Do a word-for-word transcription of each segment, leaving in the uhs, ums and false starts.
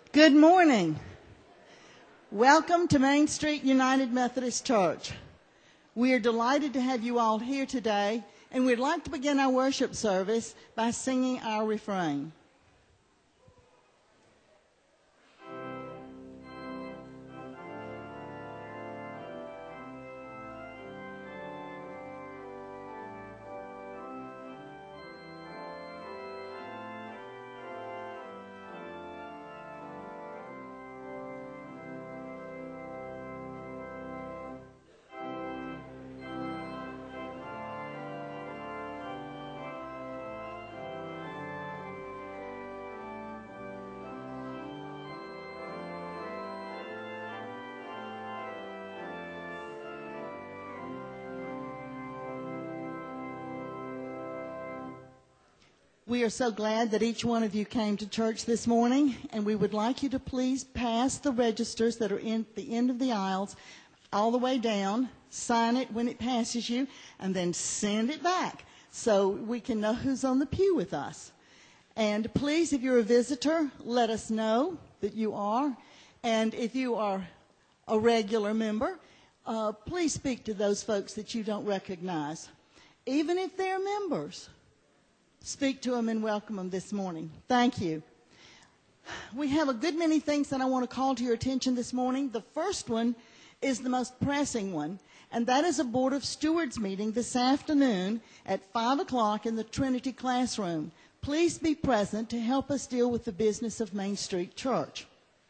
Good morning. Welcome to Main Street United Methodist Church. We are delighted to have you all here today, and we'd like to begin our worship service by singing our refrain. We are so glad that each one of you came to church this morning, and we would like you to please pass the registers that are in the end of the aisles all the way down, sign it when it passes you, and then send it back so we can know who's on the pew with us. And please, if you're a visitor, let us know that you are. And if you are a regular member, uh, please speak to those folks that you don't recognize, even if they're members. Speak to them and welcome them this morning. Thank you. We have a good many things that I want to call to your attention this morning. The first one is the most pressing one, and that is a Board of Stewards meeting this afternoon at five o'clock in the Trinity classroom. Please be present to help us deal with the business of Main Street Church.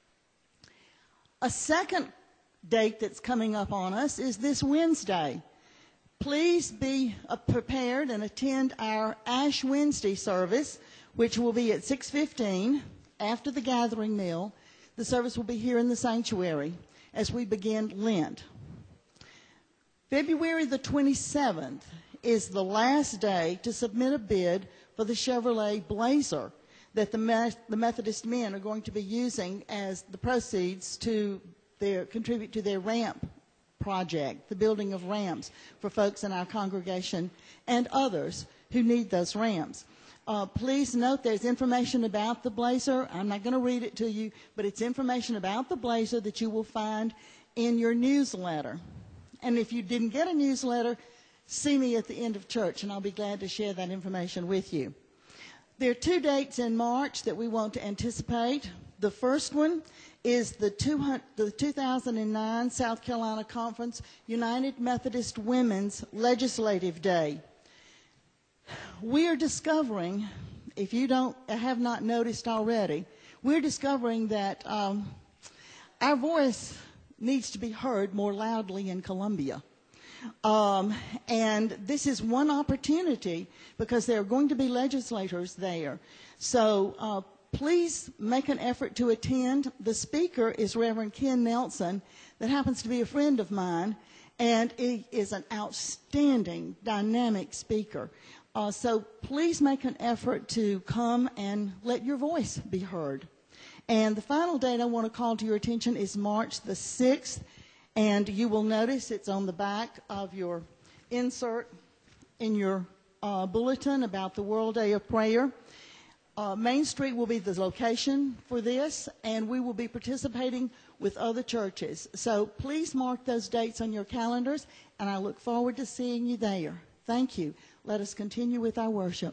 A second date that's coming up on us is this Wednesday. Please be uh, prepared and attend our Ash Wednesday service, which will be at six fifteen after the gathering meal. The service will be here in the sanctuary as we begin Lent. February the twenty-seventh is the last day to submit a bid for the Chevrolet Blazer that the, Me- the Methodist men are going to be using as the proceeds to their, contribute to their ramp project, the building of ramps for folks in our congregation and others who need those ramps. Uh, please note there's information about the Blazer. I'm not going to read it to you, but it's information about the Blazer that you will find in your newsletter. And if you didn't get a newsletter, see me at the end of church, and I'll be glad to share that information with you. There are two dates in March that we want to anticipate. The first one is the two thousand nine South Carolina Conference United Methodist Women's Legislative Day. We are discovering, if you don't have not noticed already, we're discovering that um, our voice needs to be heard more loudly in Columbia. Um, and this is one opportunity because there are going to be legislators there. So uh, please make an effort to attend. The speaker is Reverend Ken Nelson, that happens to be a friend of mine, and he is an outstanding, dynamic speaker. Uh, so please make an effort to come and let your voice be heard. And the final date I want to call to your attention is March the sixth, and you will notice it's on the back of your insert in your uh, bulletin about the World Day of Prayer. Uh, Main Street will be the location for this, and we will be participating with other churches. So please mark those dates on your calendars, and I look forward to seeing you there. Thank you. Let us continue with our worship.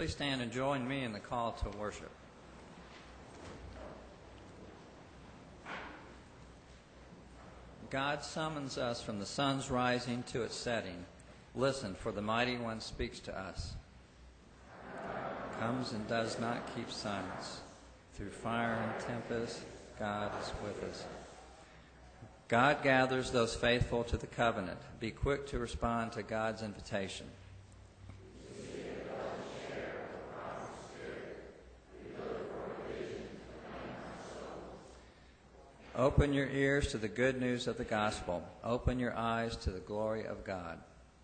Please stand and join me in the call to worship. God summons us from the sun's rising to its setting. Listen, for the Mighty One speaks to us. Comes and does not keep silence. Through fire and tempest, God is with us. God gathers those faithful to the covenant. Be quick to respond to God's invitation. Open your ears to the good news of the gospel. Open your eyes to the glory of God.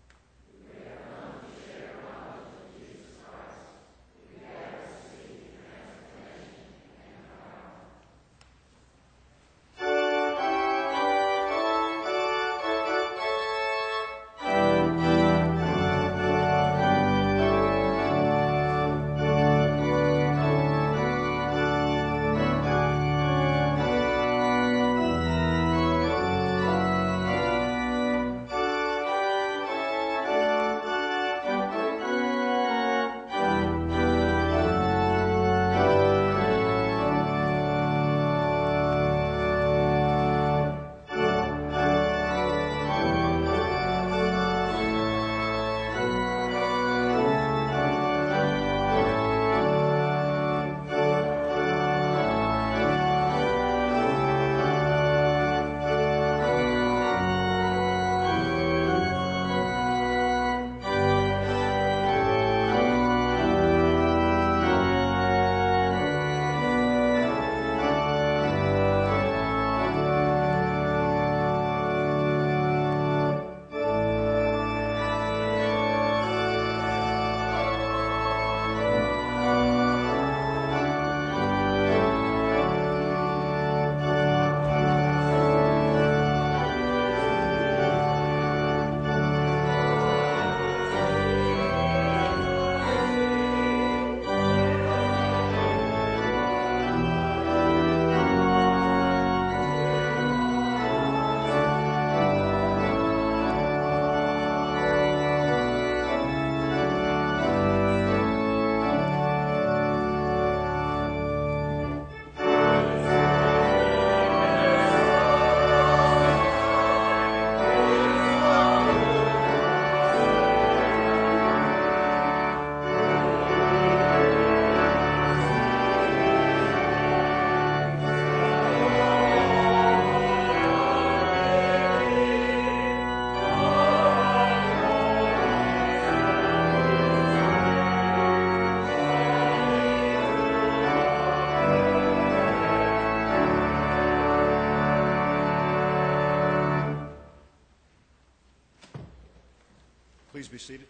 Please be seated.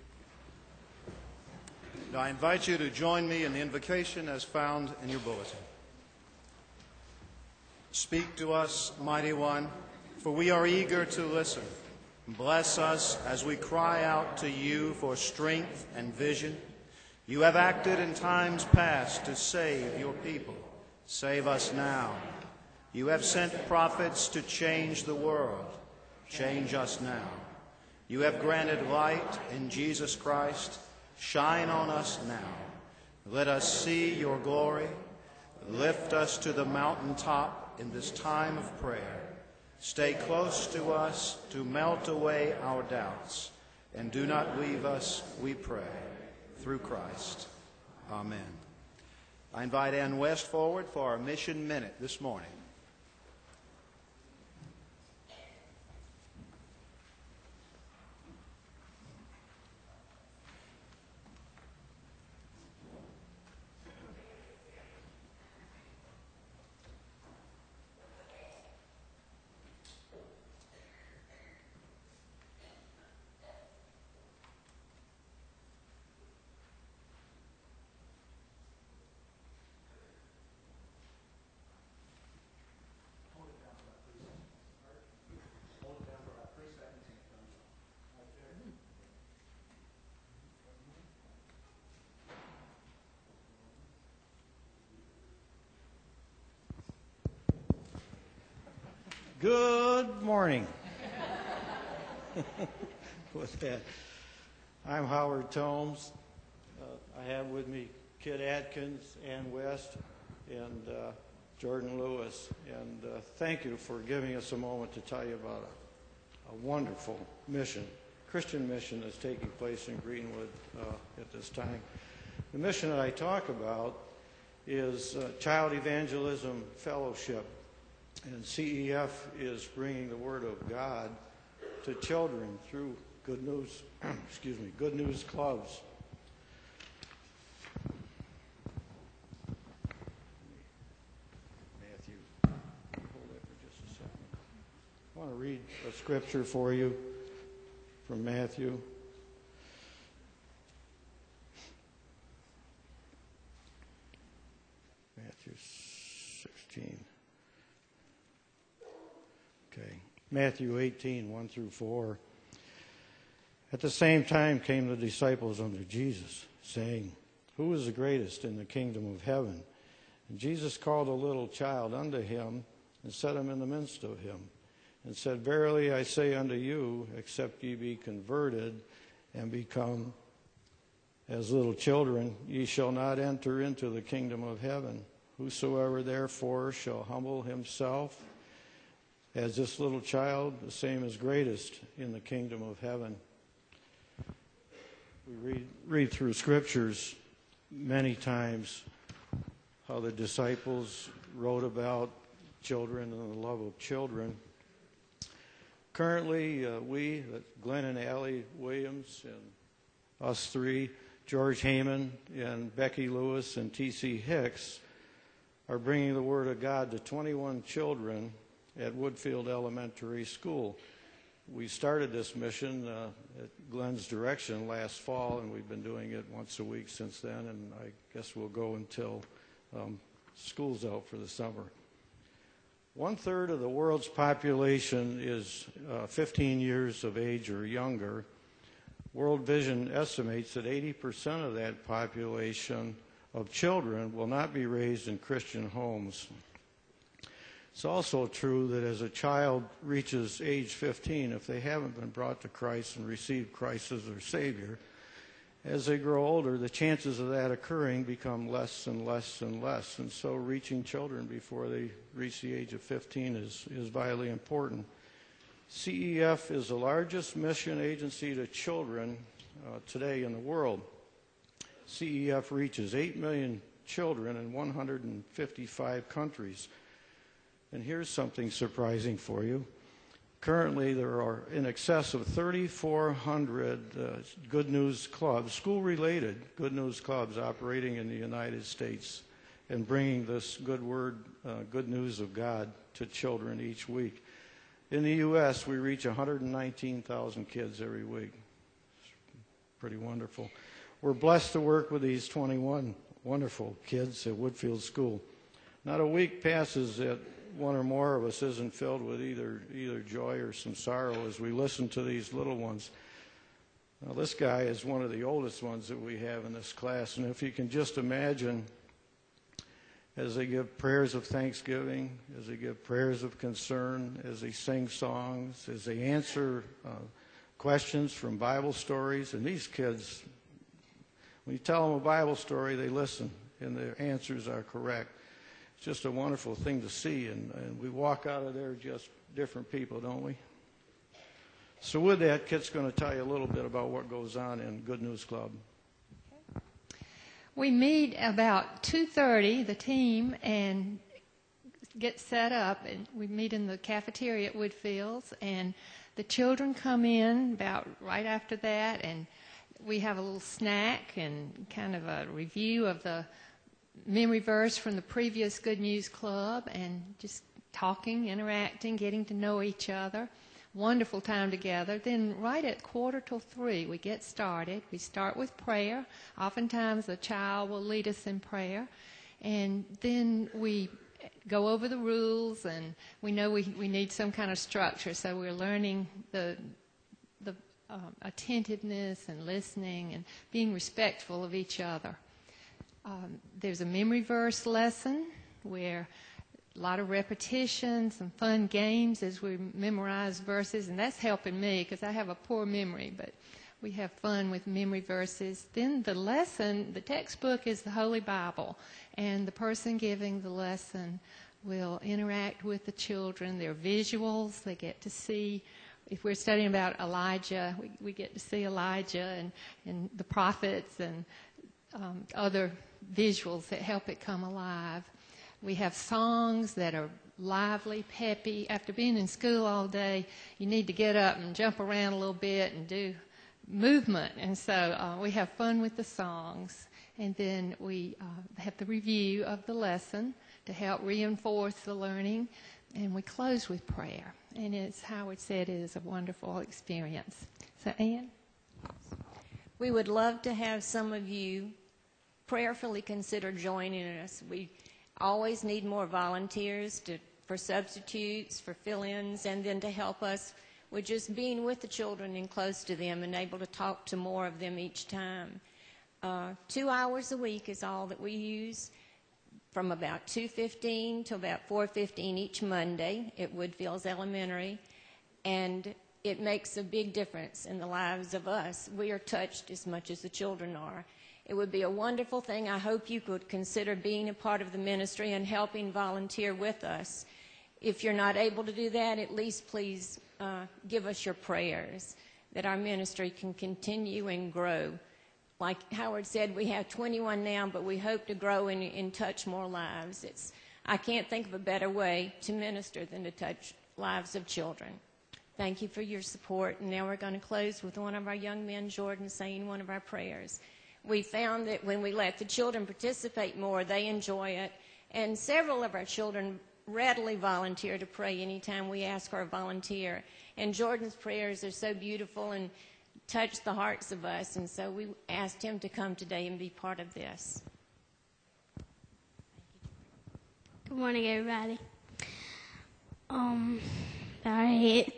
Now, I invite you to join me in the invocation as found in your bulletin. Speak to us, Mighty One, for we are eager to listen. Bless us as we cry out to you for strength and vision. You have acted in times past to save your people. Save us now. You have sent prophets to change the world. Change us now. You have granted light in Jesus Christ. Shine on us now. Let us see your glory. Lift us to the mountaintop in this time of prayer. Stay close to us to melt away our doubts. And do not leave us, we pray, through Christ. Amen. I invite Ann West forward for our Mission Minute this morning. Good morning. With that, I'm Howard Tomes. Uh, I have with me Kid Atkins, Ann West, and uh, Jordan Lewis. And uh, thank you for giving us a moment to tell you about a, a wonderful mission, Christian mission that's taking place in Greenwood uh, at this time. The mission that I talk about is uh, Child Evangelism Fellowship. And C E F is bringing the Word of God to children through Good News, excuse me, Good News clubs. Matthew, hold that for just a second. I want to read a scripture for you from Matthew. Matthew sixteen. Okay. Matthew eighteen, one through four. At the same time came the disciples unto Jesus, saying, Who is the greatest in the kingdom of heaven? And Jesus called a little child unto him, and set him in the midst of him, and said, Verily I say unto you, except ye be converted, and become as little children, ye shall not enter into the kingdom of heaven. Whosoever therefore shall humble himself as this little child, the same is greatest in the kingdom of heaven. We read, read through scriptures many times how the disciples wrote about children and the love of children. Currently, uh, we, Glenn and Allie Williams, and us three, George Heyman and Becky Lewis and T C Hicks, are bringing the Word of God to twenty-one children at Woodfield Elementary School. We started this mission uh, at Glenn's direction last fall, and we've been doing it once a week since then, and I guess we'll go until um, school's out for the summer. One-third of the world's population is uh, fifteen years of age or younger. World Vision estimates that eighty percent of that population of children will not be raised in Christian homes. It's also true that as a child reaches age fifteen, if they haven't been brought to Christ and received Christ as their Savior, as they grow older, the chances of that occurring become less and less and less. And so reaching children before they reach the age of fifteen is, is vitally important. C E F is the largest mission agency to children uh, today in the world. C E F reaches eight million children in one hundred fifty-five countries. And here's something surprising for you. Currently, there are in excess of thirty-four hundred uh, Good News clubs, school-related Good News clubs operating in the United States and bringing this good word, uh, good news of God to children each week. In the U S, we reach one hundred nineteen thousand kids every week. It's pretty wonderful. We're blessed to work with these twenty-one wonderful kids at Woodfield School. Not a week passes that one or more of us isn't filled with either either joy or some sorrow as we listen to these little ones. Now, this guy is one of the oldest ones that we have in this class, and if you can just imagine, as they give prayers of thanksgiving, as they give prayers of concern, as they sing songs, as they answer uh, questions from Bible stories, and these kids, when you tell them a Bible story, they listen, and their answers are correct. It's just a wonderful thing to see, and, and we walk out of there just different people, don't we? So with that, Kit's going to tell you a little bit about what goes on in Good News Club. Okay. We meet about two thirty, the team, and get set up, and we meet in the cafeteria at Woodfields, and the children come in about right after that, and we have a little snack and kind of a review of the memory verse from the previous Good News Club, and just talking, interacting, getting to know each other. Wonderful time together. Then right at quarter till three, we get started. We start with prayer. Oftentimes the child will lead us in prayer. And then we go over the rules, and we know we, we need some kind of structure. So we're learning the the um, attentiveness and listening and being respectful of each other. Um, there's a memory verse lesson where a lot of repetition, some fun games as we memorize verses, and that's helping me because I have a poor memory. But we have fun with memory verses. Then the lesson, the textbook is the Holy Bible, and the person giving the lesson will interact with the children. There are visuals. They get to see, if we're studying about Elijah, we, we get to see Elijah and, and the prophets and um, other visuals that help it come alive. We have songs that are lively, peppy. After being in school all day, you need to get up and jump around a little bit and do movement. And so uh, we have fun with the songs. And then we uh, have the review of the lesson to help reinforce the learning. And we close with prayer. And as Howard said, it is a wonderful experience. So, Ann? We would love to have some of you prayerfully consider joining us. We always need more volunteers to, for substitutes, for fill-ins, and then to help us with just being with the children and close to them and able to talk to more of them each time. Uh, two hours a week is all that we use, from about two fifteen to about four fifteen each Monday at Woodfields Elementary, and it makes a big difference in the lives of us. We are touched as much as the children are. It would be a wonderful thing. I hope you could consider being a part of the ministry and helping volunteer with us. If you're not able to do that, at least please uh, give us your prayers that our ministry can continue and grow. Like Howard said, we have twenty-one now, but we hope to grow and, and touch more lives. It's, I can't think of a better way to minister than to touch lives of children. Thank you for your support. And now we're going to close with one of our young men, Jordan, saying one of our prayers. We found that when we let the children participate more, they enjoy it. And several of our children readily volunteer to pray anytime we ask for a volunteer. And Jordan's prayers are so beautiful and touch the hearts of us, and so we asked him to come today and be part of this. Good morning, everybody. Um, all right.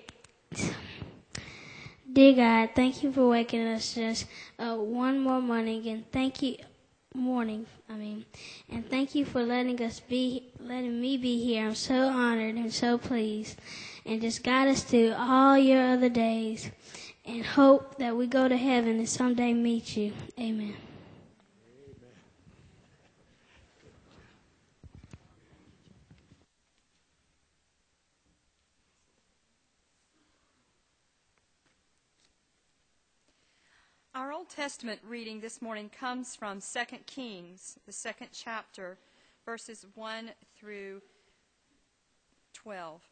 Dear God, thank you for waking us just uh, one more morning, and thank you morning. I mean, and thank you for letting us be, letting me be here. I'm so honored and so pleased, and just guide us through all your other days. And hope that we go to heaven and someday meet you. Amen. Our Old Testament reading this morning comes from Second Kings, the second chapter, verses one through twelve.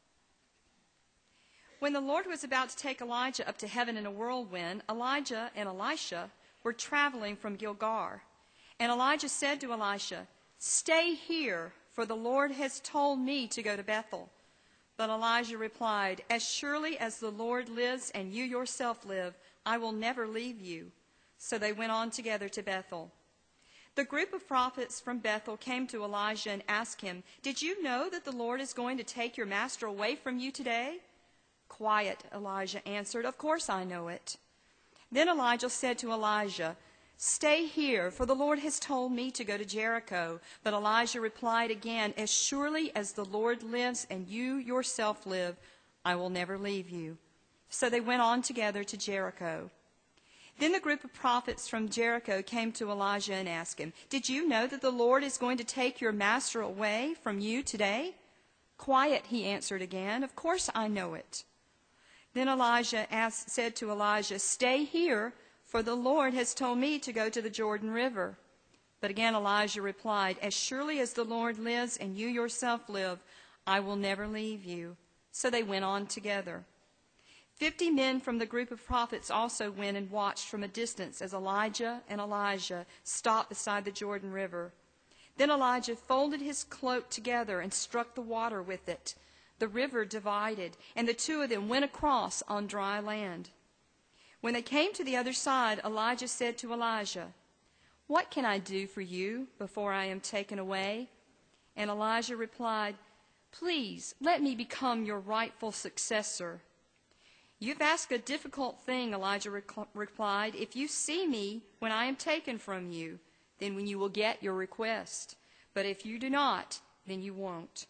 When the Lord was about to take Elijah up to heaven in a whirlwind, Elijah and Elisha were traveling from Gilgal. And Elijah said to Elisha, "Stay here, for the Lord has told me to go to Bethel." But Elijah replied, "As surely as the Lord lives and you yourself live, I will never leave you." So they went on together to Bethel. The group of prophets from Bethel came to Elijah and asked him, "Did you know that the Lord is going to take your master away from you today?" "Quiet," Elijah answered. "Of course I know it." Then Elijah said to Elijah, "Stay here, for the Lord has told me to go to Jericho." But Elijah replied again, "As surely as the Lord lives and you yourself live, I will never leave you." So they went on together to Jericho. Then the group of prophets from Jericho came to Elijah and asked him, "Did you know that the Lord is going to take your master away from you today?" "Quiet," he answered again. "Of course I know it." Then Elijah asked, said to Elijah, "Stay here, for the Lord has told me to go to the Jordan River." But again Elijah replied, "As surely as the Lord lives and you yourself live, I will never leave you." So they went on together. Fifty men from the group of prophets also went and watched from a distance as Elijah and Elisha stopped beside the Jordan River. Then Elijah folded his cloak together and struck the water with it. The river divided, and the two of them went across on dry land. When they came to the other side, Elijah said to Elisha, "What can I do for you before I am taken away?" And Elijah replied, "Please let me become your rightful successor." "You've asked a difficult thing," Elijah rec- replied. "If you see me when I am taken from you, then when you will get your request. But if you do not, then you won't."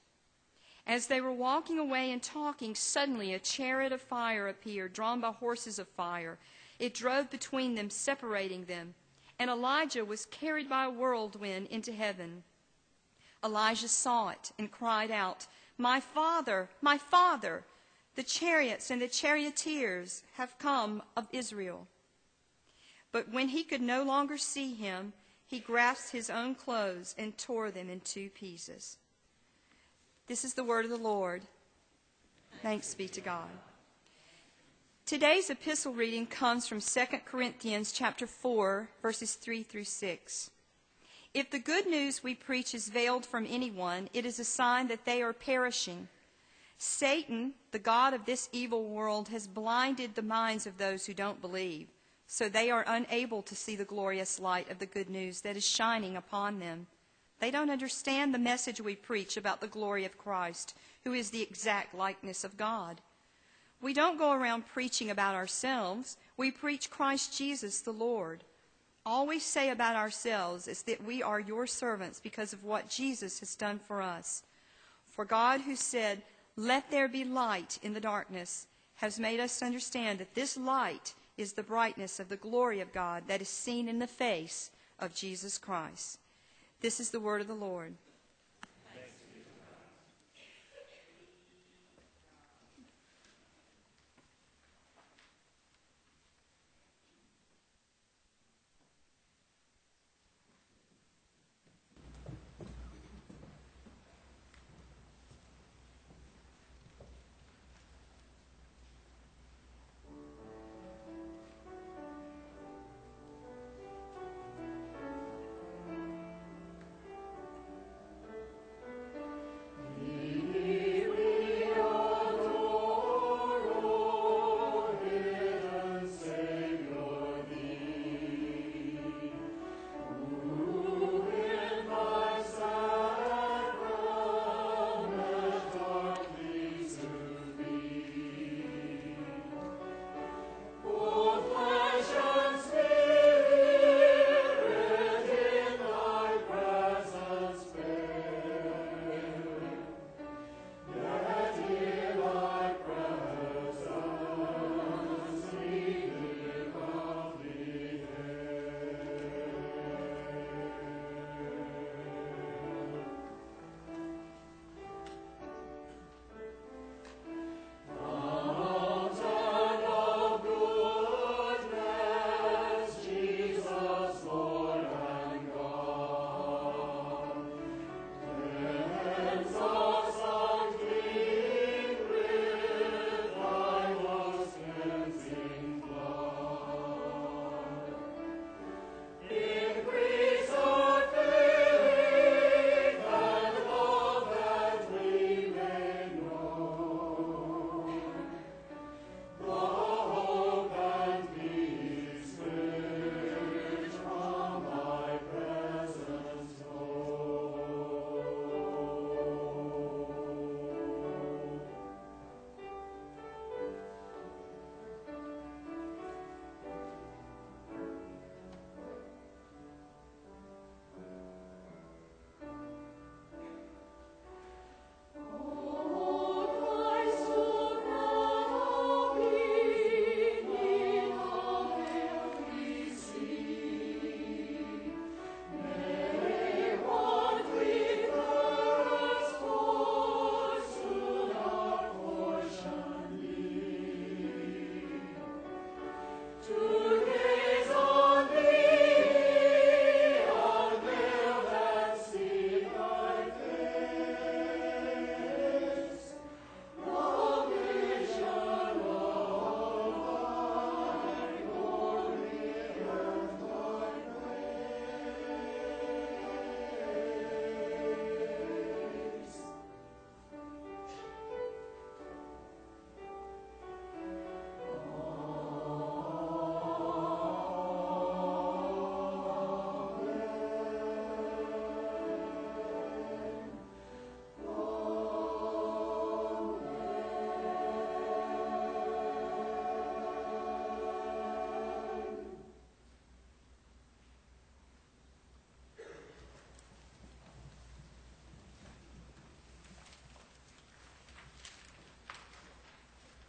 As they were walking away and talking, suddenly a chariot of fire appeared, drawn by horses of fire. It drove between them, separating them. And Elijah was carried by a whirlwind into heaven. Elijah saw it and cried out, "My father, my father, the chariots and the charioteers have come of Israel." But when he could no longer see him, he grasped his own clothes and tore them in two pieces. This is the word of the Lord. Thanks be to God. Today's epistle reading comes from Second Corinthians chapter four, verses three through six. If the good news we preach is veiled from anyone, it is a sign that they are perishing. Satan, the god of this evil world, has blinded the minds of those who don't believe, so they are unable to see the glorious light of the good news that is shining upon them. They don't understand the message we preach about the glory of Christ, who is the exact likeness of God. We don't go around preaching about ourselves. We preach Christ Jesus the Lord. All we say about ourselves is that we are your servants because of what Jesus has done for us. For God, who said, "Let there be light in the darkness," has made us understand that this light is the brightness of the glory of God that is seen in the face of Jesus Christ. This is the word of the Lord.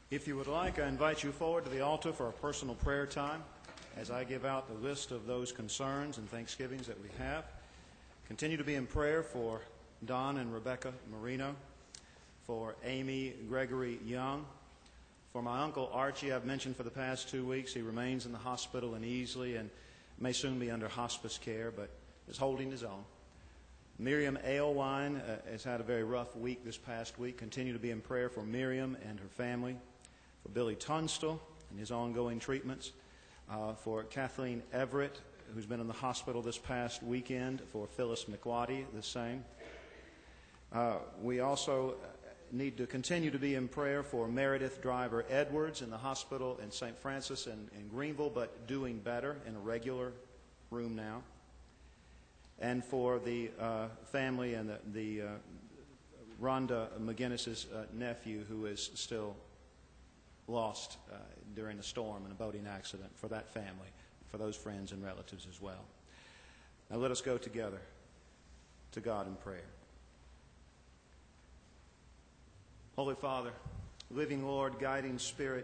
If you would like, I invite you forward to the altar for a personal prayer time as I give out the list of those concerns and thanksgivings that we have. Continue to be in prayer for Don and Rebecca Marino, for Amy Gregory Young, for my uncle Archie. I've mentioned for the past two weeks he remains in the hospital in Easley and may soon be under hospice care, but is holding his own. Miriam Aylwine uh, has had a very rough week this past week. Continue to be in prayer for Miriam and her family, for Billy Tunstall and his ongoing treatments, uh, for Kathleen Everett, who's been in the hospital this past weekend, for Phyllis McWatty, the same. Uh, we also need to continue to be in prayer for Meredith Driver Edwards in the hospital in Saint Francis in, in Greenville, but doing better in a regular room now. And for the uh, family and the, the uh, Rhonda McGinnis's uh, nephew, who is still lost uh, during a storm and a boating accident, for that family, for those friends and relatives as well. Now let us go together to God in prayer. Holy Father, living Lord, guiding Spirit,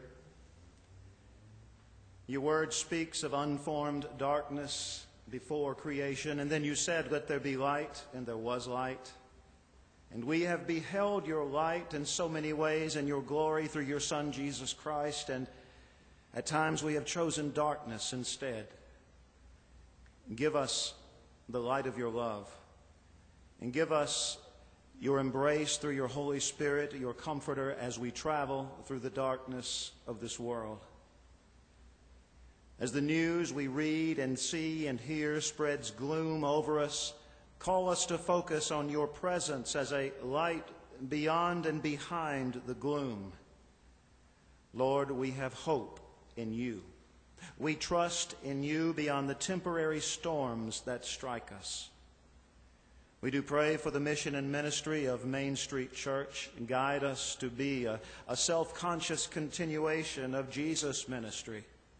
your word speaks of unformed darkness before creation, and then you said, "Let there be light," and there was light. And we have beheld your light in so many ways and your glory through your Son, Jesus Christ, and at times we have chosen darkness instead. Give us the light of your love, and give us your embrace through your Holy Spirit, your comforter, as we travel through the darkness of this world. As the news we read and see and hear spreads gloom over us, call us to focus on your presence as a light beyond and behind the gloom. Lord, we have hope in you. We trust in you beyond the temporary storms that strike us. We do pray for the mission and ministry of Main Street Church. Guide us to be a, a self-conscious continuation of Jesus' ministry.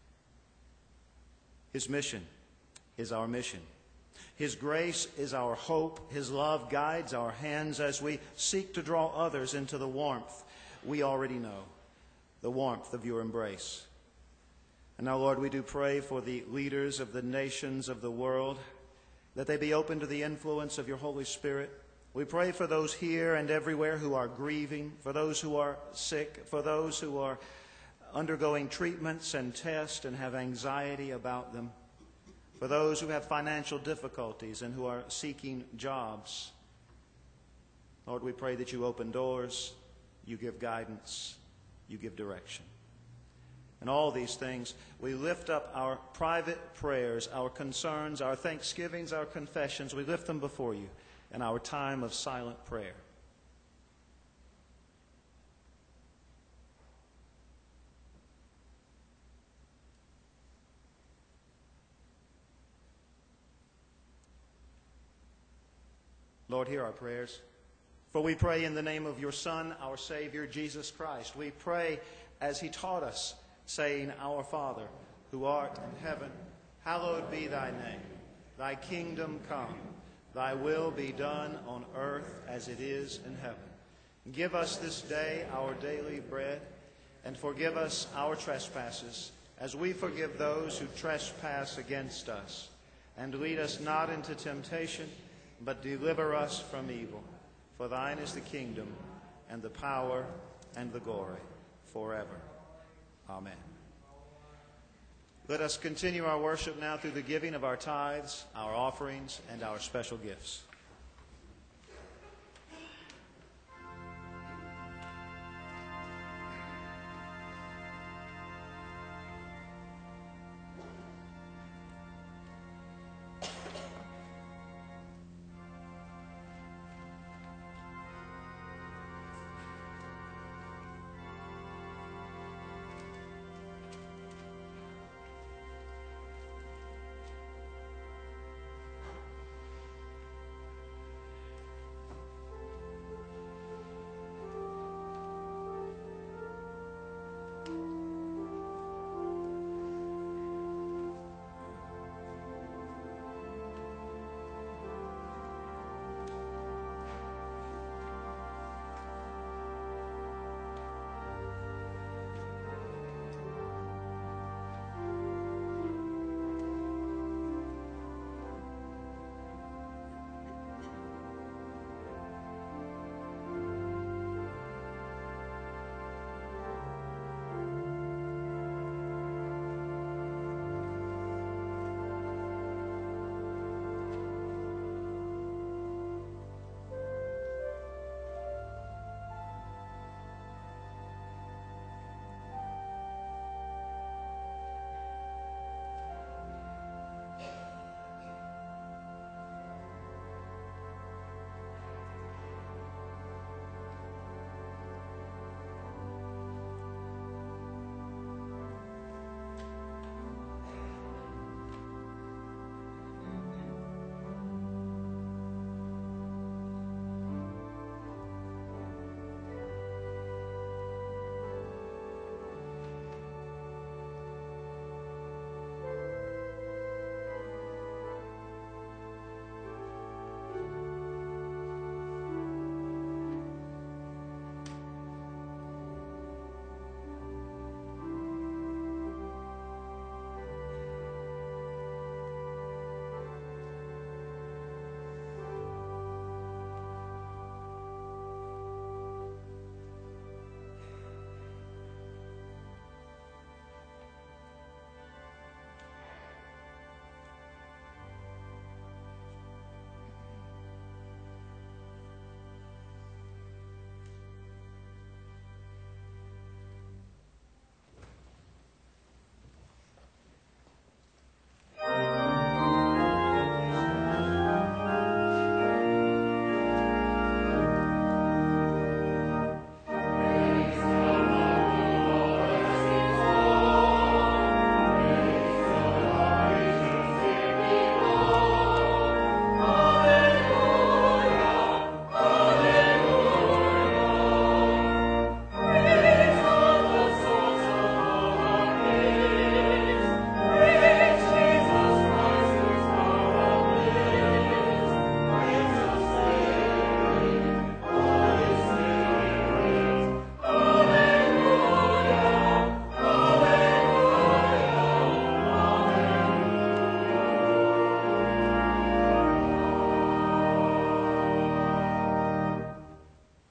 His mission is our mission. His grace is our hope. His love guides our hands as we seek to draw others into the warmth we already know, the warmth of your embrace. And now, Lord, we do pray for the leaders of the nations of the world, that they be open to the influence of your Holy Spirit. We pray for those here and everywhere who are grieving, for those who are sick, for those who are undergoing treatments and tests and have anxiety about them, for those who have financial difficulties and who are seeking jobs. Lord, we pray that you open doors, you give guidance, you give direction. And all these things, we lift up our private prayers, our concerns, our thanksgivings, our confessions. We lift them before you in our time of silent prayer. Lord, hear our prayers. For we pray in the name of your Son, our Savior, Jesus Christ. We pray as he taught us, saying, Our Father, who art in heaven, hallowed be thy name. Thy kingdom come. Thy will be done on earth as it is in heaven. Give us this day our daily bread, and forgive us our trespasses, as we forgive those who trespass against us. And lead us not into temptation, but deliver us from evil. For thine is the kingdom, and the power, and the glory, forever. Amen. Let us continue our worship now through the giving of our tithes, our offerings, and our special gifts.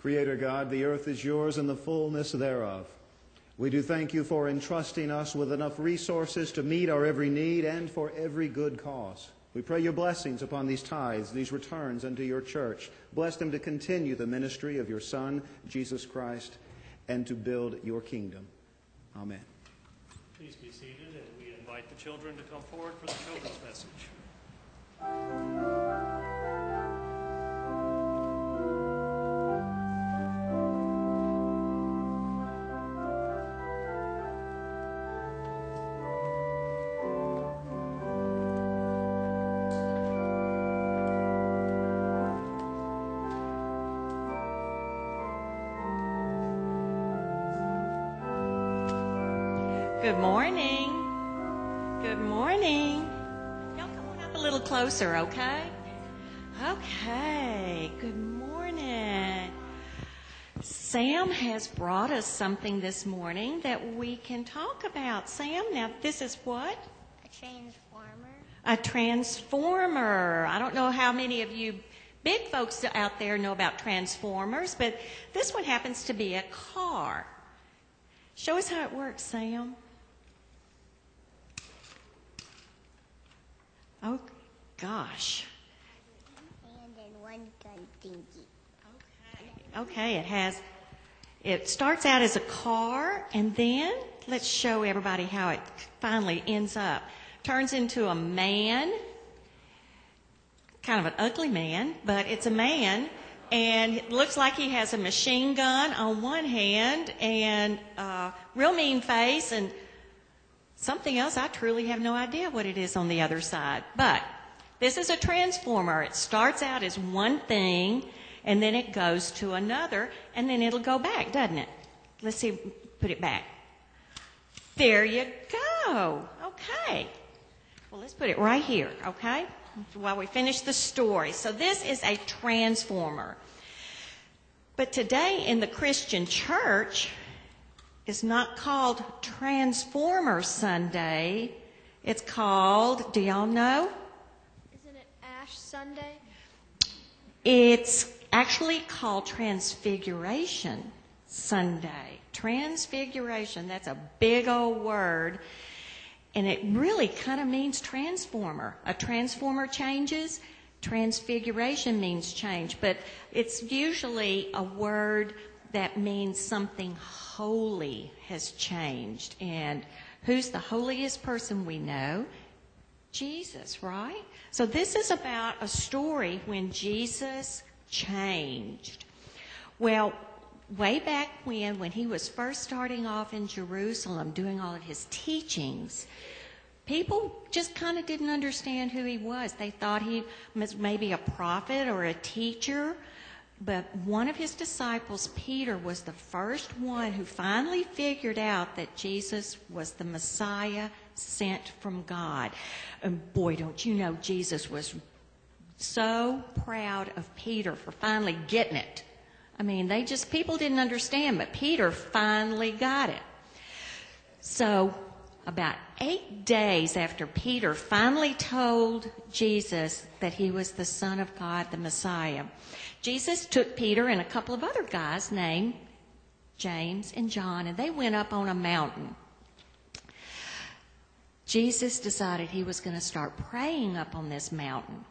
Creator God, the earth is yours and the fullness thereof. We do thank you for entrusting us with enough resources to meet our every need and for every good cause. We pray your blessings upon these tithes, these returns unto your church. Bless them to continue the ministry of your Son, Jesus Christ, and to build your kingdom. Amen. Please be seated, and we invite the children to come forward for the children's message. Good morning. Good morning. Y'all come on up a little closer, okay? Okay. Good morning. Sam has brought us something this morning that we can talk about. Sam, now this is what? A transformer. A transformer. I don't know how many of you big folks out there know about transformers, but this one happens to be a car. Show us how it works, Sam. Oh, gosh. And then one gun thingy. Okay. Okay, it has, it starts out as a car, and then let's show everybody how it finally ends up. Turns into a man, kind of an ugly man, but it's a man, and it looks like he has a machine gun on one hand, and a real mean face, and something else, I truly have no idea what it is on the other side. But this is a transformer. It starts out as one thing, and then it goes to another, and then it'll go back, doesn't it? Let's see, put it back. There you go. Okay. Well, let's put it right here, okay, while we finish the story. So this is a transformer. But today in the Christian church, it's not called Transformer Sunday. It's called, do y'all know? Isn't it Ash Sunday? It's actually called Transfiguration Sunday. Transfiguration, that's a big old word. And it really kind of means transformer. A transformer changes. Transfiguration means change. But it's usually a word that means something holy has changed. And who's the holiest person we know? Jesus, right? So this is about a story when Jesus changed. Well, way back when, when he was first starting off in Jerusalem, doing all of his teachings, people just kind of didn't understand who he was. They thought he was maybe a prophet or a teacher. But one of his disciples, Peter, was the first one who finally figured out that Jesus was the Messiah sent from God. And boy, don't you know, Jesus was so proud of Peter for finally getting it. I mean, they just, people didn't understand, but Peter finally got it. So about eight days after Peter finally told Jesus that he was the Son of God, the Messiah, Jesus took Peter and a couple of other guys named James and John, and they went up on a mountain. Jesus decided he was going to start praying up on this mountain.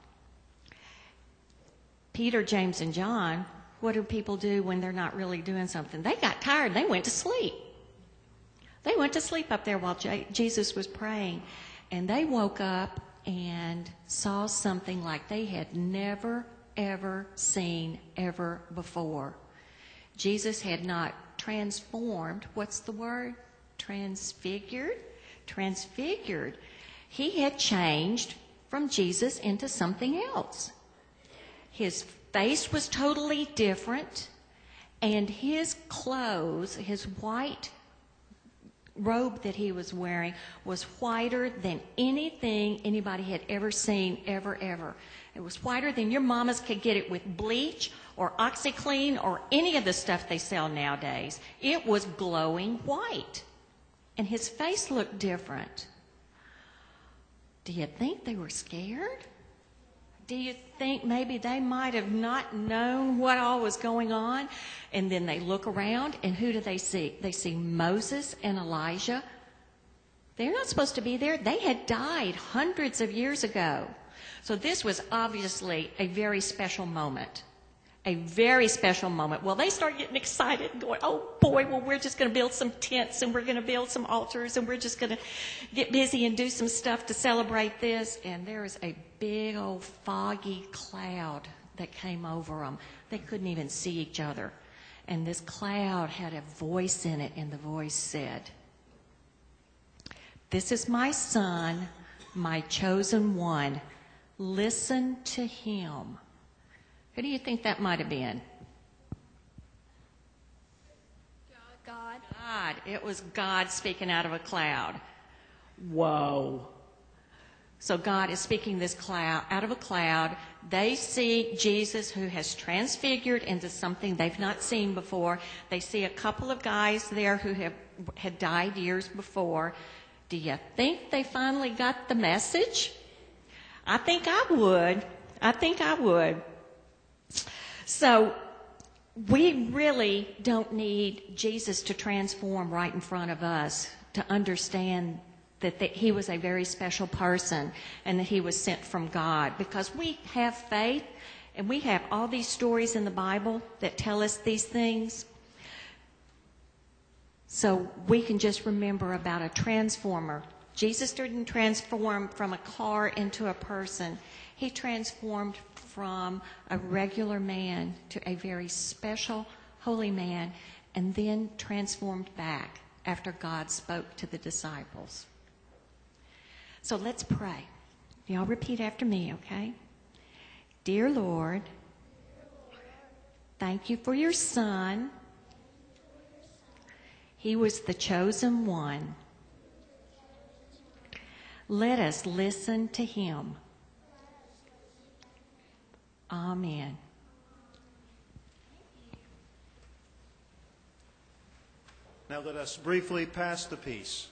Peter, James, and John, what do people do when they're not really doing something? They got tired and they went to sleep. They went to sleep up there while J- Jesus was praying. And they woke up and saw something like they had never, ever seen ever before. Jesus had not transformed. What's the word? Transfigured? Transfigured. He had changed from Jesus into something else. His face was totally different, and his clothes, his white robe that he was wearing, was whiter than anything anybody had ever seen, ever, ever. It was whiter than your mamas could get it with bleach or OxyClean or any of the stuff they sell nowadays. It was glowing white. And his face looked different. Do you think they were scared? Do you think maybe they might have not known what all was going on? And then they look around, and who do they see? They see Moses and Elijah. They're not supposed to be there. They had died hundreds of years ago. So this was obviously a very special moment. A very special moment. Well, they start getting excited and going, oh boy, well, we're just going to build some tents and we're going to build some altars and we're just going to get busy and do some stuff to celebrate this. And there is a big old foggy cloud that came over them. They couldn't even see each other. And this cloud had a voice in it, and the voice said, "This is my son, my chosen one. Listen to him." Who do you think that might have been? God. God. It was God speaking out of a cloud. Whoa. So God is speaking this cloud out of a cloud. They see Jesus, who has transfigured into something they've not seen before. They see a couple of guys there who have had died years before. Do you think they finally got the message? I think I would. I think I would. So we really don't need Jesus to transform right in front of us to understand that, that he was a very special person and that he was sent from God, because we have faith and we have all these stories in the Bible that tell us these things. So we can just remember about a transformer. Jesus didn't transform from a car into a person. He transformed from a regular man to a very special, holy man, and then transformed back after God spoke to the disciples. So let's pray. Y'all repeat after me, okay? Dear Lord, thank you for your Son. He was the chosen one. Let us listen to him. Amen. Now let us briefly pass the peace.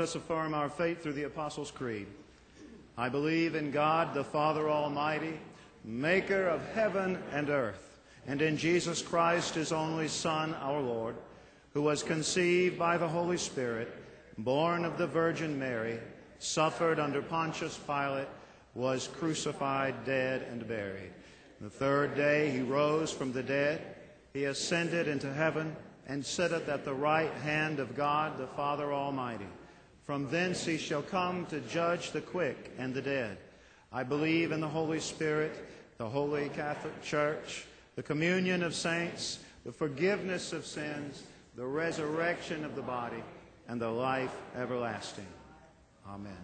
us affirm our faith through the Apostles' Creed. I believe in God, the Father Almighty, maker of heaven and earth, and in Jesus Christ, his only Son, our Lord, who was conceived by the Holy Spirit, born of the Virgin Mary, suffered under Pontius Pilate, was crucified, dead, and buried. The third day he rose from the dead. He ascended into heaven and sitteth at the right hand of God the Father Almighty. From thence he shall come to judge the quick and the dead. I believe in the Holy Spirit, the Holy Catholic Church, the communion of saints, the forgiveness of sins, the resurrection of the body, and the life everlasting. Amen.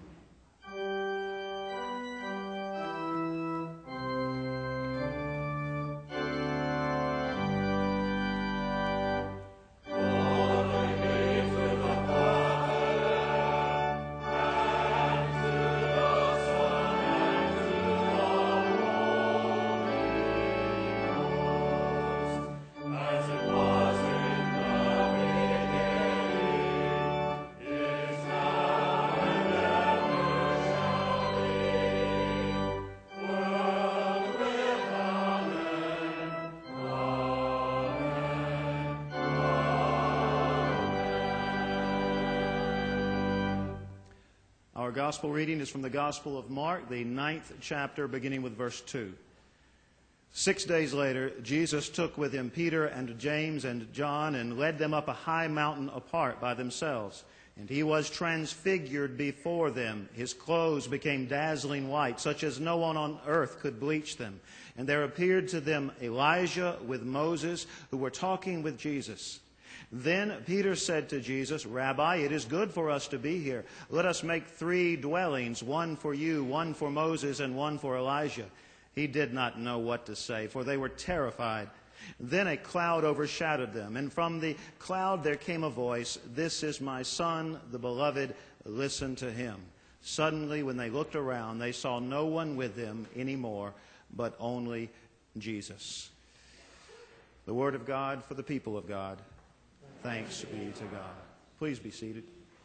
Our gospel reading is from the Gospel of Mark, the ninth chapter, beginning with verse two. Six days later, Jesus took with him Peter and James and John and led them up a high mountain apart by themselves. And he was transfigured before them. His clothes became dazzling white, such as no one on earth could bleach them. And there appeared to them Elijah with Moses, who were talking with Jesus. Then Peter said to Jesus, Rabbi, it is good for us to be here. Let us make three dwellings, one for you, one for Moses, and one for Elijah. He did not know what to say, for they were terrified. Then a cloud overshadowed them, and from the cloud there came a voice, This is my Son, the beloved, listen to him. Suddenly, when they looked around, they saw no one with them anymore, but only Jesus. The word of God for the people of God. Thanks be to God. Please be seated.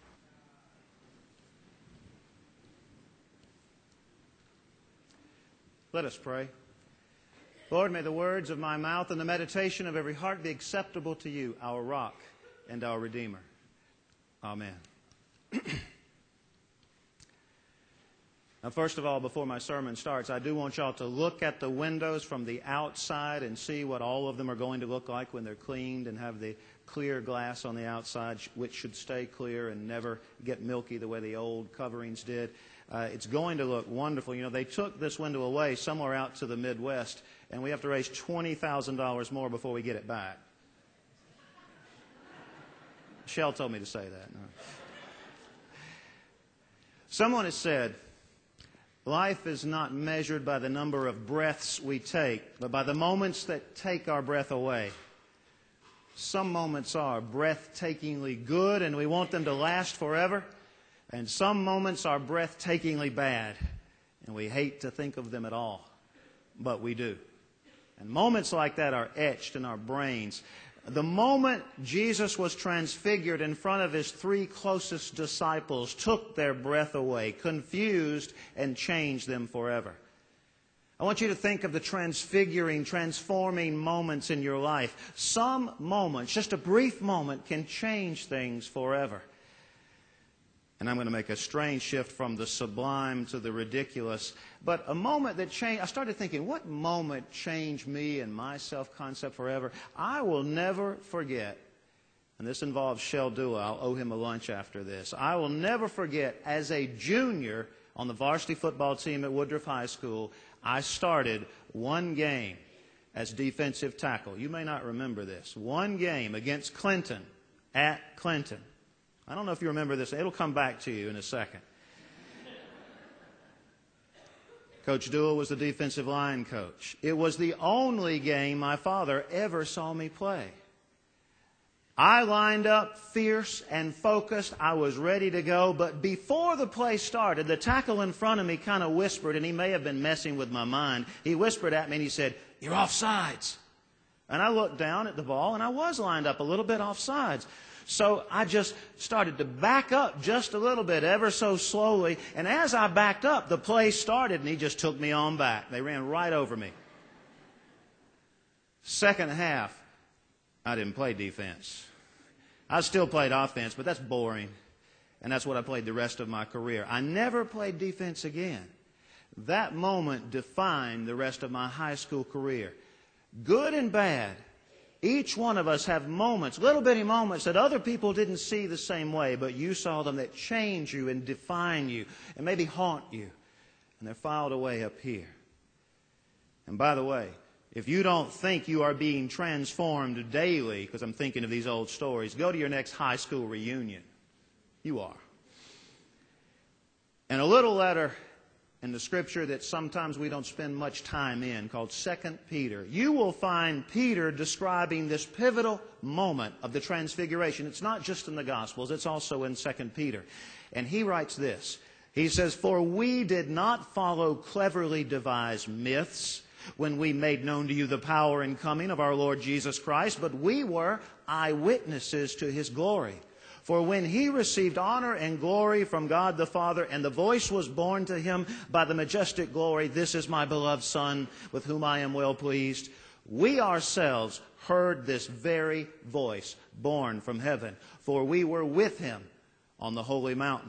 Let us pray. Lord, may the words of my mouth and the meditation of every heart be acceptable to you, our rock and our Redeemer. Amen. Now, first of all, before my sermon starts, I do want y'all to look at the windows from the outside and see what all of them are going to look like when they're cleaned and have the clear glass on the outside, which should stay clear and never get milky the way the old coverings did. Uh, it's going to look wonderful. You know, they took this window away somewhere out to the Midwest, and we have to raise twenty thousand dollars more before we get it back. Shell told me to say that. No. Someone has said, life is not measured by the number of breaths we take, but by the moments that take our breath away. Some moments are breathtakingly good, and we want them to last forever. And some moments are breathtakingly bad, and we hate to think of them at all. But we do. And moments like that are etched in our brains. The moment Jesus was transfigured in front of his three closest disciples took their breath away, confused, and changed them forever. I want you to think of the transfiguring, transforming moments in your life. Some moments, just a brief moment, can change things forever. And I'm going to make a strange shift from the sublime to the ridiculous. But a moment that changed, I started thinking, what moment changed me and my self-concept forever? I will never forget, and this involves Shell Dula. I'll owe him a lunch after this. I will never forget, as a junior on the varsity football team at Woodruff High School, I started one game as defensive tackle. You may not remember this. One game against Clinton, at Clinton. I don't know if you remember this. It'll come back to you in a second. Coach Dewell was the defensive line coach. It was the only game my father ever saw me play. I lined up fierce and focused. I was ready to go. But before the play started, the tackle in front of me kind of whispered, and he may have been messing with my mind. He whispered at me and he said, "You're offsides." And I looked down at the ball, and I was lined up a little bit off sides. So I just started to back up just a little bit, ever so slowly. And as I backed up, the play started, and he just took me on back. They ran right over me. Second half, I didn't play defense. I still played offense, but that's boring. And that's what I played the rest of my career. I never played defense again. That moment defined the rest of my high school career. Good and bad. Each one of us have moments, little bitty moments that other people didn't see the same way, but you saw them, that change you and define you and maybe haunt you. And they're filed away up here. And by the way, if you don't think you are being transformed daily, because I'm thinking of these old stories, go to your next high school reunion. You are. And a little letter in the Scripture that sometimes we don't spend much time in, called Second Peter. You will find Peter describing this pivotal moment of the Transfiguration. It's not just in the Gospels, it's also in Second Peter. And he writes this. He says, "For we did not follow cleverly devised myths when we made known to you the power and coming of our Lord Jesus Christ, but we were eyewitnesses to His glory. For when He received honor and glory from God the Father, and the voice was borne to Him by the majestic glory, 'This is my beloved Son, with whom I am well pleased,' we ourselves heard this very voice borne from heaven, for we were with Him on the holy mountain."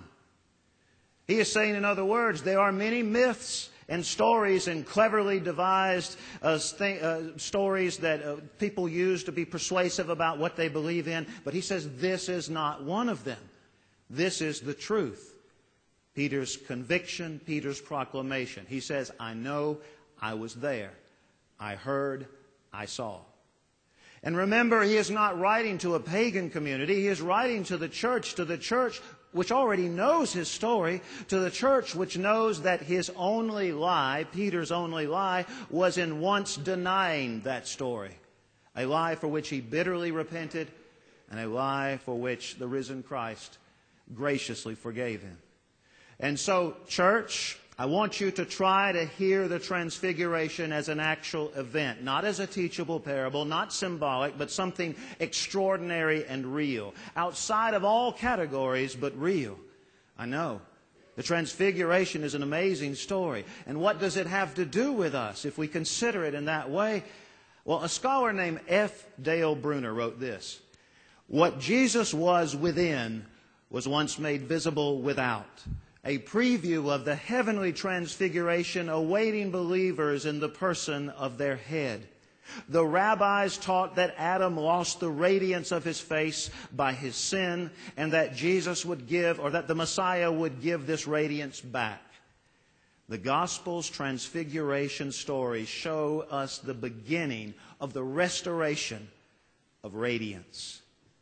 He is saying, in other words, there are many myths and stories and cleverly devised uh, th- uh, stories that uh, people use to be persuasive about what they believe in. But he says this is not one of them. This is the truth. Peter's conviction, Peter's proclamation. He says, I know, I was there. I heard, I saw. And remember, he is not writing to a pagan community. He is writing to the church, to the church which already knows his story, to the church which knows that his only lie, Peter's only lie, was in once denying that story. A lie for which he bitterly repented, and a lie for which the risen Christ graciously forgave him. And so, church, I want you to try to hear the Transfiguration as an actual event, not as a teachable parable, not symbolic, but something extraordinary and real, outside of all categories, but real. I know. The Transfiguration is an amazing story. And what does it have to do with us if we consider it in that way? Well, a scholar named F. Dale Bruner wrote this: "What Jesus was within was once made visible without. A preview of the heavenly transfiguration awaiting believers in the person of their head. The rabbis taught that Adam lost the radiance of his face by his sin, and that Jesus would give, or that the Messiah would give this radiance back. The Gospel's transfiguration stories show us the beginning of the restoration of radiance."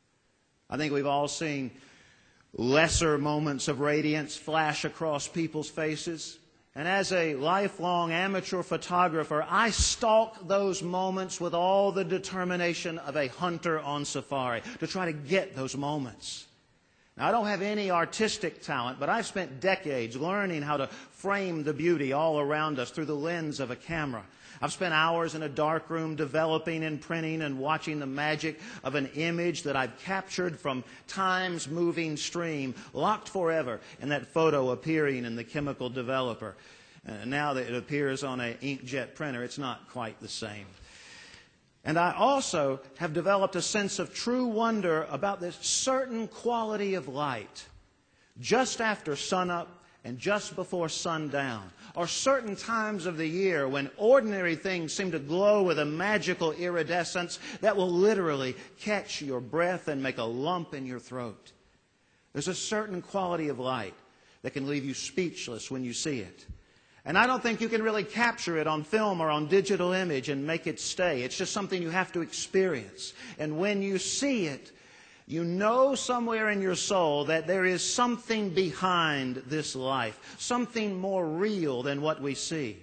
I think we've all seen lesser moments of radiance flash across people's faces. And as a lifelong amateur photographer, I stalk those moments with all the determination of a hunter on safari to try to get those moments. Now, I don't have any artistic talent, but I've spent decades learning how to frame the beauty all around us through the lens of a camera. I've spent hours in a dark room developing and printing and watching the magic of an image that I've captured from time's moving stream, locked forever in that photo appearing in the chemical developer. Uh, now that it appears on an inkjet printer, it's not quite the same. And I also have developed a sense of true wonder about this certain quality of light just after sunup and just before sundown, or certain times of the year when ordinary things seem to glow with a magical iridescence that will literally catch your breath and make a lump in your throat. There's a certain quality of light that can leave you speechless when you see it. And I don't think you can really capture it on film or on digital image and make it stay. It's just something you have to experience. And when you see it, you know somewhere in your soul that there is something behind this life, something more real than what we see.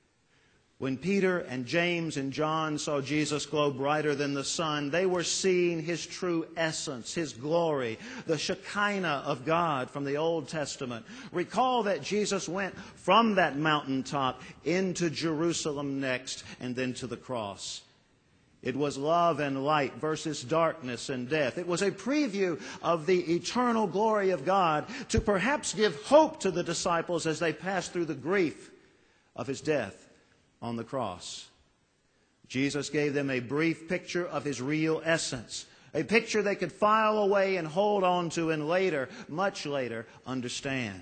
When Peter and James and John saw Jesus glow brighter than the sun, they were seeing His true essence, His glory, the Shekinah of God from the Old Testament. Recall that Jesus went from that mountaintop into Jerusalem next and then to the cross. It was love and light versus darkness and death. It was a preview of the eternal glory of God to perhaps give hope to the disciples as they passed through the grief of His death on the cross. Jesus gave them a brief picture of His real essence, a picture they could file away and hold on to and later, much later, understand.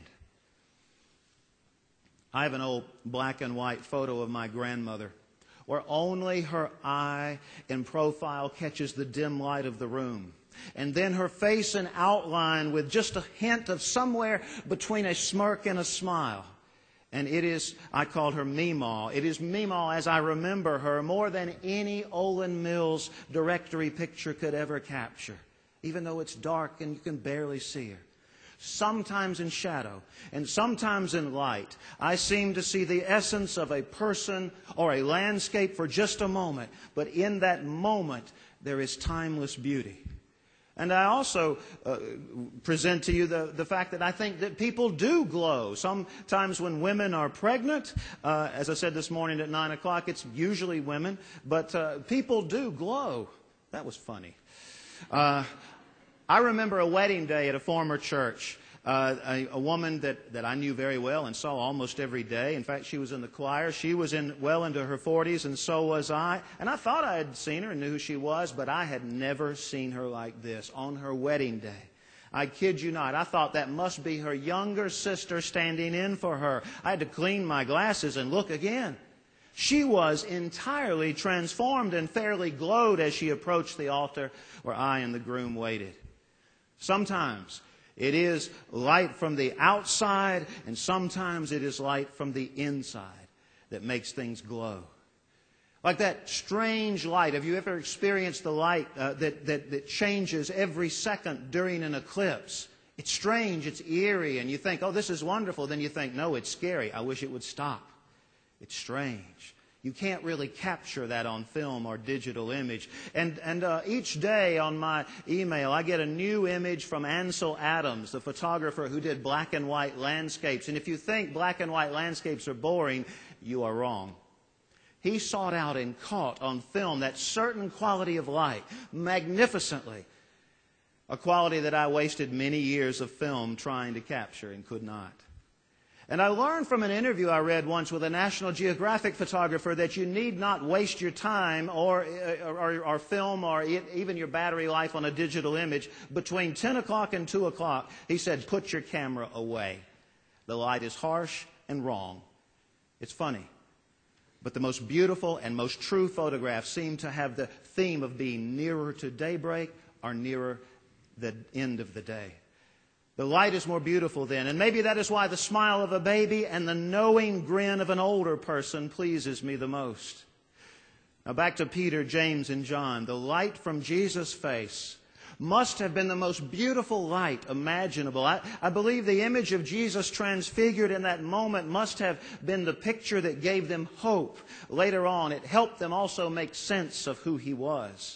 I have an old black and white photo of my grandmother where only her eye in profile catches the dim light of the room. And then her face in outline with just a hint of somewhere between a smirk and a smile. And it is, I called her Meemaw. It is Meemaw as I remember her more than any Olin Mills directory picture could ever capture, even though it's dark and you can barely see her. Sometimes in shadow and sometimes in light, I seem to see the essence of a person or a landscape for just a moment, but in that moment there is timeless beauty. And I also uh, present to you the, the fact that I think that people do glow. Sometimes when women are pregnant, uh, as I said this morning at nine o'clock, it's usually women, but uh, people do glow. That was funny. Uh, I remember a wedding day at a former church. Uh, a, a woman that, that I knew very well and saw almost every day. In fact, she was in the choir. She was in well into her forties, and so was I. And I thought I had seen her and knew who she was, but I had never seen her like this on her wedding day. I kid you not. I thought that must be her younger sister standing in for her. I had to clean my glasses and look again. She was entirely transformed and fairly glowed as she approached the altar where I and the groom waited. Sometimes it is light from the outside, and sometimes it is light from the inside that makes things glow. Like that strange light. Have you ever experienced the light uh, that, that, that changes every second during an eclipse? It's strange, it's eerie, and you think, oh, this is wonderful. Then you think, no, it's scary. I wish it would stop. It's strange. You can't really capture that on film or digital image. And, and uh, each day on my email, I get a new image from Ansel Adams, the photographer who did black and white landscapes. And if you think black and white landscapes are boring, you are wrong. He sought out and caught on film that certain quality of light magnificently, a quality that I wasted many years of film trying to capture and could not. And I learned from an interview I read once with a National Geographic photographer that you need not waste your time or, or, or film or even your battery life on a digital image between ten o'clock and two o'clock. He said, put your camera away. The light is harsh and wrong. It's funny. But the most beautiful and most true photographs seem to have the theme of being nearer to daybreak or nearer the end of the day. The light is more beautiful then, and maybe that is why the smile of a baby and the knowing grin of an older person pleases me the most. Now back to Peter, James, and John. The light from Jesus' face must have been the most beautiful light imaginable. I, I believe the image of Jesus transfigured in that moment must have been the picture that gave them hope. Later on, it helped them also make sense of who He was.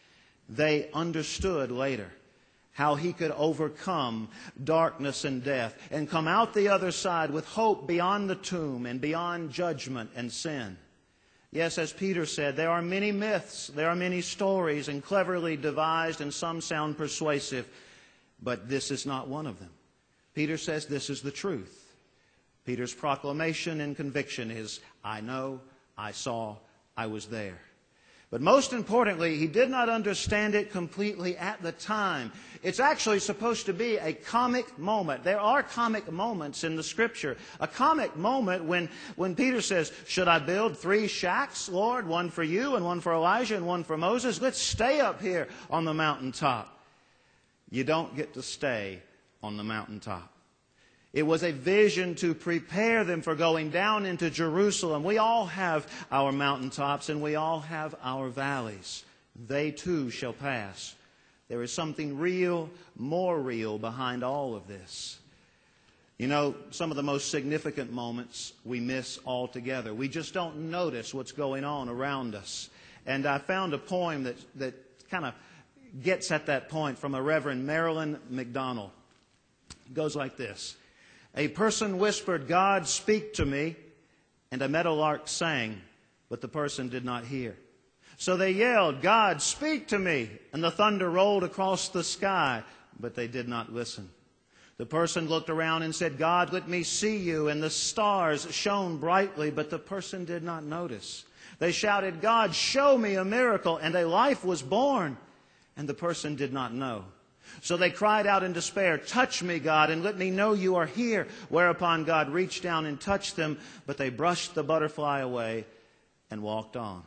They understood later how He could overcome darkness and death and come out the other side with hope beyond the tomb and beyond judgment and sin. Yes, as Peter said, there are many myths, there are many stories and cleverly devised, and some sound persuasive, but this is not one of them. Peter says this is the truth. Peter's proclamation and conviction is, I know, I saw, I was there. But most importantly, he did not understand it completely at the time. It's actually supposed to be a comic moment. There are comic moments in the Scripture. A comic moment when, when Peter says, should I build three shacks, Lord? One for you and one for Elijah and one for Moses? Let's stay up here on the mountaintop. You don't get to stay on the mountaintop. It was a vision to prepare them for going down into Jerusalem. We all have our mountaintops and we all have our valleys. They too shall pass. There is something real, more real behind all of this. You know, some of the most significant moments we miss altogether. We just don't notice what's going on around us. And I found a poem that, that kind of gets at that point from a Reverend Marilyn McDonald. It goes like this. A person whispered, God, speak to me, and a meadowlark sang, but the person did not hear. So they yelled, "God, speak to me!" And the thunder rolled across the sky, but they did not listen. The person looked around and said, "God, let me see you." And the stars shone brightly, but the person did not notice. They shouted, "God, show me a miracle." And a life was born, and the person did not know. So they cried out in despair, "Touch me, God, and let me know you are here." Whereupon God reached down and touched them, but they brushed the butterfly away and walked on.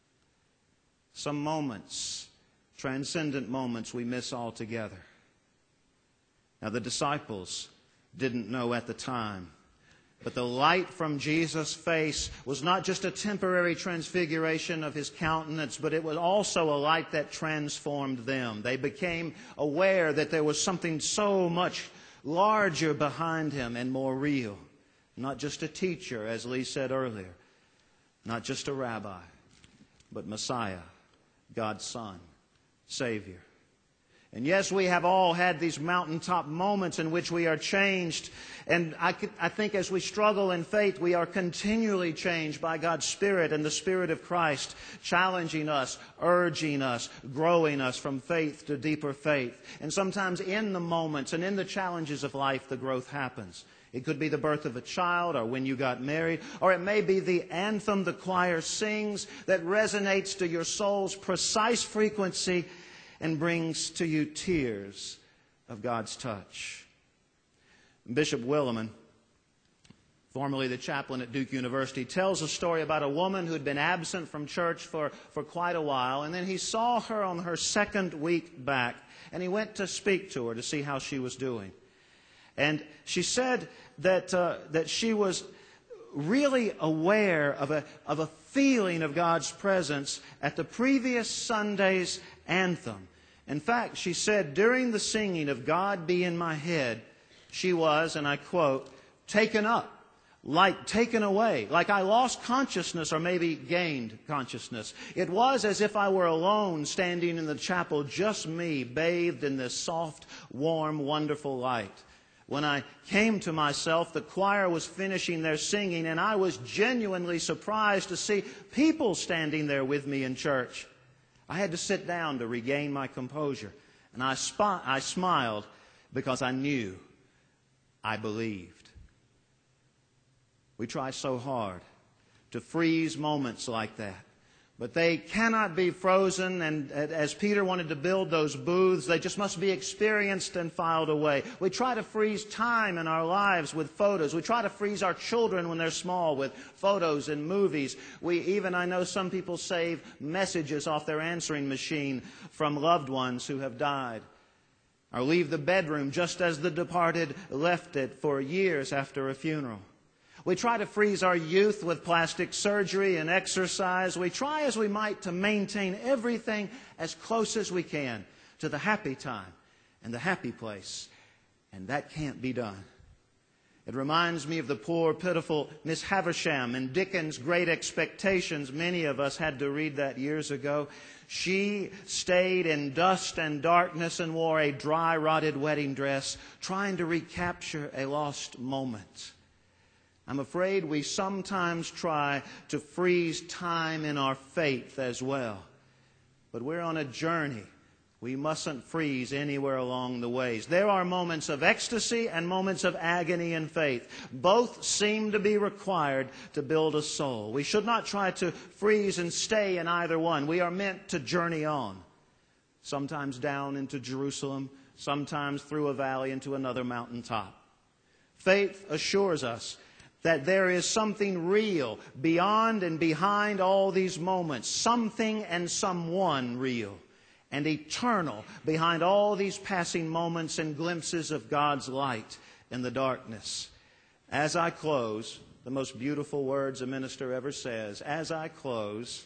Some moments, transcendent moments, we miss altogether. Now, the disciples didn't know at the time, but the light from Jesus' face was not just a temporary transfiguration of his countenance, but it was also a light that transformed them. They became aware that there was something so much larger behind him and more real. Not just a teacher, as Lee said earlier, not just a rabbi, but Messiah, God's Son, Savior. And yes, we have all had these mountaintop moments in which we are changed. And I, could, I think as we struggle in faith, we are continually changed by God's Spirit and the Spirit of Christ, challenging us, urging us, growing us from faith to deeper faith. And sometimes in the moments and in the challenges of life, the growth happens. It could be the birth of a child, or when you got married, or it may be the anthem the choir sings that resonates to your soul's precise frequency and brings to you tears of God's touch. Bishop Willimon, formerly the chaplain at Duke University, tells a story about a woman who had been absent from church for, for quite a while, and then he saw her on her second week back, and he went to speak to her to see how she was doing. And she said that uh, that she was really aware of a of a feeling of God's presence at the previous Sunday's anthem. In fact, she said, during the singing of "God Be in My Head," she was, and I quote, taken up, like taken away, like I lost consciousness or maybe gained consciousness. It was as if I were alone standing in the chapel, just me, bathed in this soft, warm, wonderful light. When I came to myself, the choir was finishing their singing, and I was genuinely surprised to see people standing there with me in church. I had to sit down to regain my composure, and I, sp- I smiled because I knew, I believed. We try so hard to freeze moments like that, but they cannot be frozen, and as Peter wanted to build those booths, they just must be experienced and filed away. We try to freeze time in our lives with photos. We try to freeze our children when they're small with photos and movies. We even, I know some people save messages off their answering machine from loved ones who have died. Or leave the bedroom just as the departed left it for years after a funeral. We try to freeze our youth with plastic surgery and exercise. We try as we might to maintain everything as close as we can to the happy time and the happy place. And that can't be done. It reminds me of the poor, pitiful Miss Havisham in Dickens' Great Expectations. Many of us had to read that years ago. She stayed in dust and darkness and wore a dry, rotted wedding dress, trying to recapture a lost moment. I'm afraid we sometimes try to freeze time in our faith as well. But we're on a journey. We mustn't freeze anywhere along the ways. There are moments of ecstasy and moments of agony in faith. Both seem to be required to build a soul. We should not try to freeze and stay in either one. We are meant to journey on. Sometimes down into Jerusalem, sometimes through a valley into another mountaintop. Faith assures us that there is something real beyond and behind all these moments, something and someone real and eternal behind all these passing moments and glimpses of God's light in the darkness. As I close, the most beautiful words a minister ever says, as I close,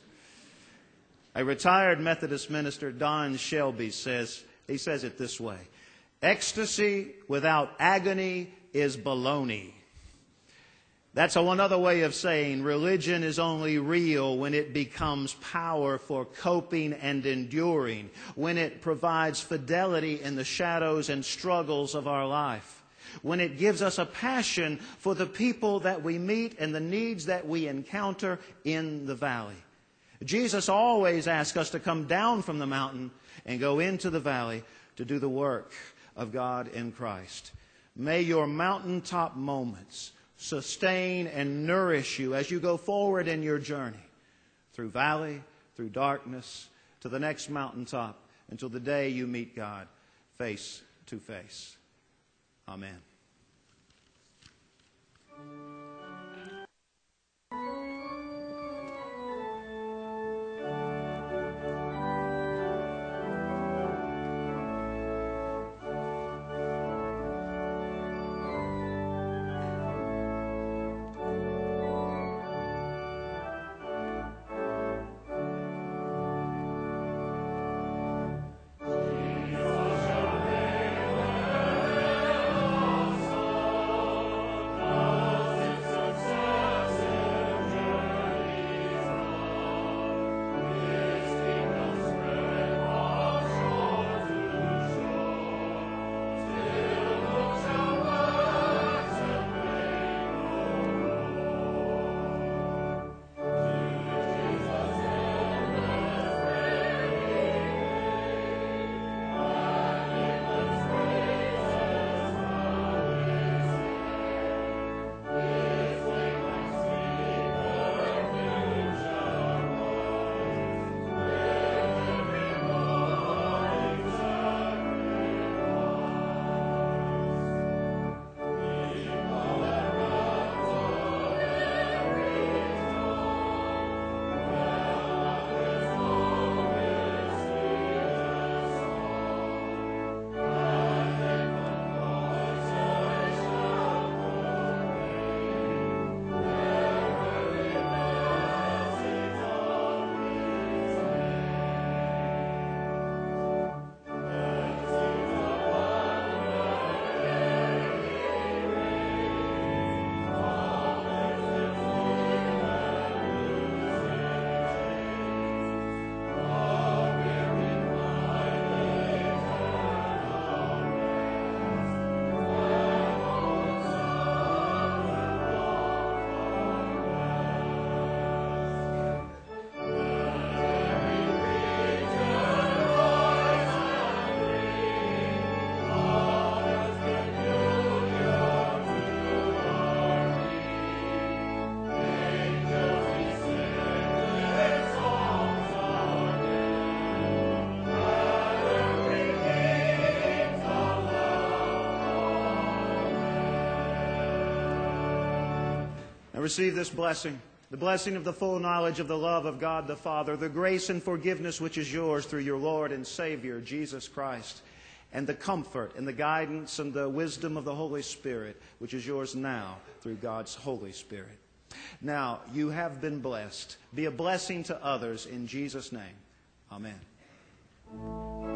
a retired Methodist minister, Don Shelby, says, he says it this way, ecstasy without agony is baloney. That's another way of saying religion is only real when it becomes power for coping and enduring, when it provides fidelity in the shadows and struggles of our life, when it gives us a passion for the people that we meet and the needs that we encounter in the valley. Jesus always asks us to come down from the mountain and go into the valley to do the work of God in Christ. May your mountaintop moments sustain and nourish you as you go forward in your journey through valley, through darkness, to the next mountaintop, until the day you meet God face to face. Amen. Receive this blessing, the blessing of the full knowledge of the love of God the Father, the grace and forgiveness which is yours through your Lord and Savior, Jesus Christ, and the comfort and the guidance and the wisdom of the Holy Spirit, which is yours now through God's Holy Spirit. Now, you have been blessed. Be a blessing to others in Jesus' name. Amen.